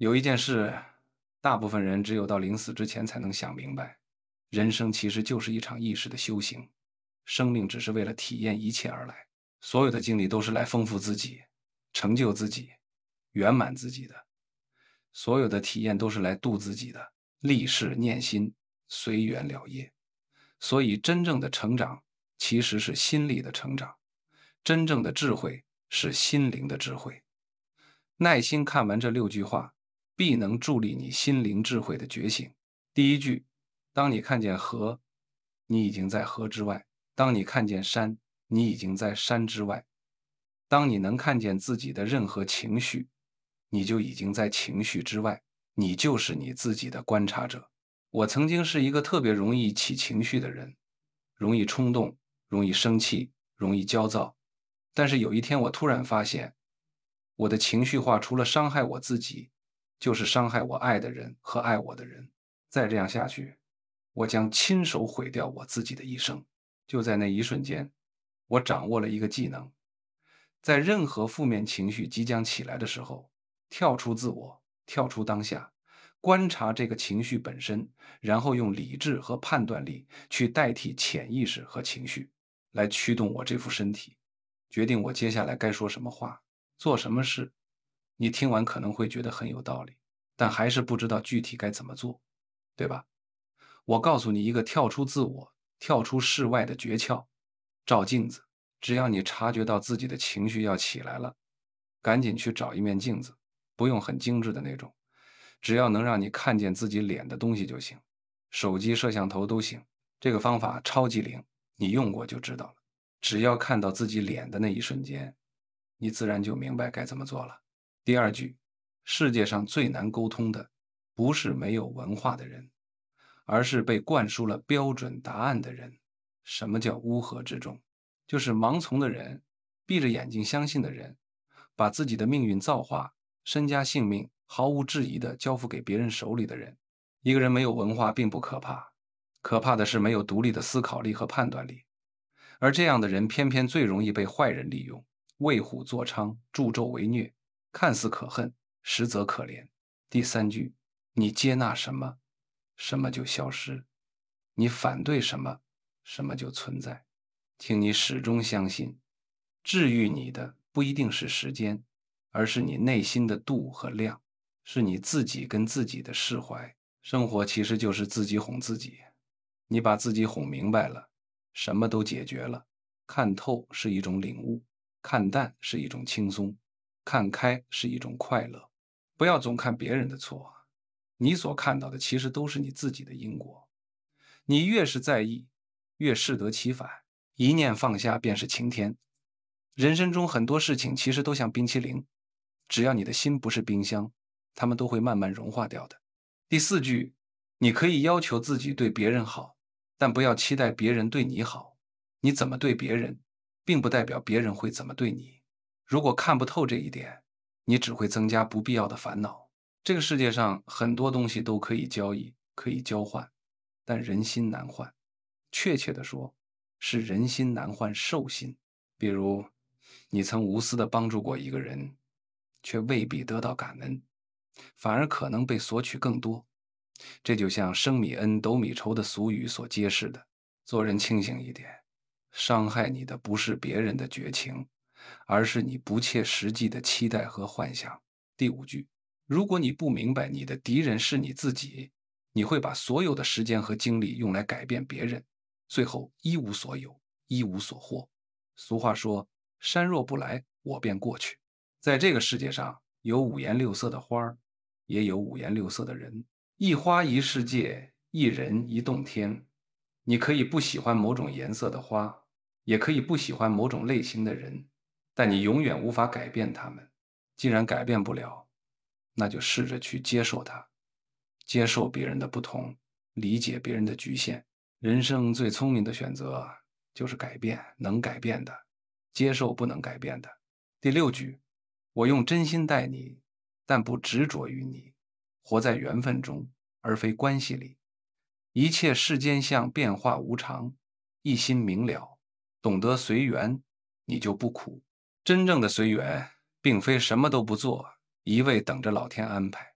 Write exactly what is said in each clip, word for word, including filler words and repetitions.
有一件事，大部分人只有到临死之前才能想明白：人生其实就是一场意识的修行，生命只是为了体验一切而来，所有的经历都是来丰富自己、成就自己、圆满自己的，所有的体验都是来度自己的，立事念心，随缘了业。所以，真正的成长其实是心理的成长，真正的智慧是心灵的智慧。耐心看完这六句话，必能助力你心灵智慧的觉醒。第一句，当你看见河，你已经在河之外；当你看见山，你已经在山之外；当你能看见自己的任何情绪，你就已经在情绪之外，你就是你自己的观察者。我曾经是一个特别容易起情绪的人，容易冲动，容易生气，容易焦躁。但是有一天，我突然发现，我的情绪化除了伤害我自己，就是伤害我爱的人和爱我的人。再这样下去，我将亲手毁掉我自己的一生。就在那一瞬间，我掌握了一个技能，在任何负面情绪即将起来的时候，跳出自我，跳出当下，观察这个情绪本身，然后用理智和判断力去代替潜意识和情绪，来驱动我这副身体，决定我接下来该说什么话，做什么事。你听完可能会觉得很有道理，但还是不知道具体该怎么做，对吧？我告诉你一个跳出自我、跳出世外的诀窍：照镜子。只要你察觉到自己的情绪要起来了，赶紧去找一面镜子，不用很精致的那种，只要能让你看见自己脸的东西就行，手机摄像头都行。这个方法超级灵，你用过就知道了。只要看到自己脸的那一瞬间，你自然就明白该怎么做了。第二句，世界上最难沟通的，不是没有文化的人，而是被灌输了标准答案的人。什么叫乌合之众？就是盲从的人，闭着眼睛相信的人，把自己的命运造化、身家性命毫无质疑地交付给别人手里的人。一个人没有文化并不可怕，可怕的是没有独立的思考力和判断力。而这样的人偏偏最容易被坏人利用，为虎作伥，助纣为虐，看似可恨，实则可怜。第三句，你接纳什么，什么就消失；你反对什么，什么就存在。请你始终相信，治愈你的不一定是时间，而是你内心的度和量，是你自己跟自己的释怀。生活其实就是自己哄自己，你把自己哄明白了，什么都解决了。看透是一种领悟，看淡是一种轻松，看开是一种快乐。不要总看别人的错，你所看到的其实都是你自己的因果。你越是在意，越适得其反。一念放下便是晴天。人生中很多事情其实都像冰淇淋，只要你的心不是冰箱，它们都会慢慢融化掉的。第四句，你可以要求自己对别人好，但不要期待别人对你好。你怎么对别人，并不代表别人会怎么对你。如果看不透这一点，你只会增加不必要的烦恼。这个世界上很多东西都可以交易，可以交换，但人心难换。确切地说，是人心难换兽心。比如，你曾无私地帮助过一个人，却未必得到感恩，反而可能被索取更多。这就像升米恩，斗米仇的俗语所揭示的。做人清醒一点，伤害你的不是别人的绝情，而是你不切实际的期待和幻想。第五句，如果你不明白你的敌人是你自己，你会把所有的时间和精力用来改变别人，最后一无所有，一无所获。俗话说，山若不来，我便过去。在这个世界上，有五颜六色的花儿，也有五颜六色的人。一花一世界，一人一洞天。你可以不喜欢某种颜色的花，也可以不喜欢某种类型的人，但你永远无法改变他们。既然改变不了，那就试着去接受它，接受别人的不同，理解别人的局限。人生最聪明的选择就是改变能改变的，接受不能改变的。第六句，我用真心待你，但不执着于你，活在缘分中，而非关系里。一切世间相变化无常，一心明了，懂得随缘，你就不苦。真正的随缘，并非什么都不做，一味等着老天安排，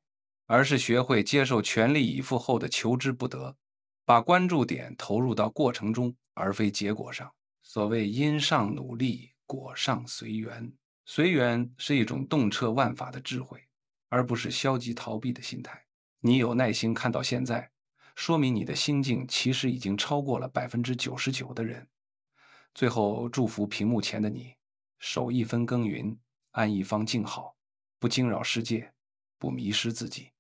而是学会接受全力以赴后的求之不得，把关注点投入到过程中，而非结果上。所谓因上努力，果上随缘。随缘是一种洞彻万法的智慧，而不是消极逃避的心态。你有耐心看到现在，说明你的心境其实已经超过了百分之九十九的人。最后，祝福屏幕前的你，守一分耕耘，安一方静好，不惊扰世界，不迷失自己。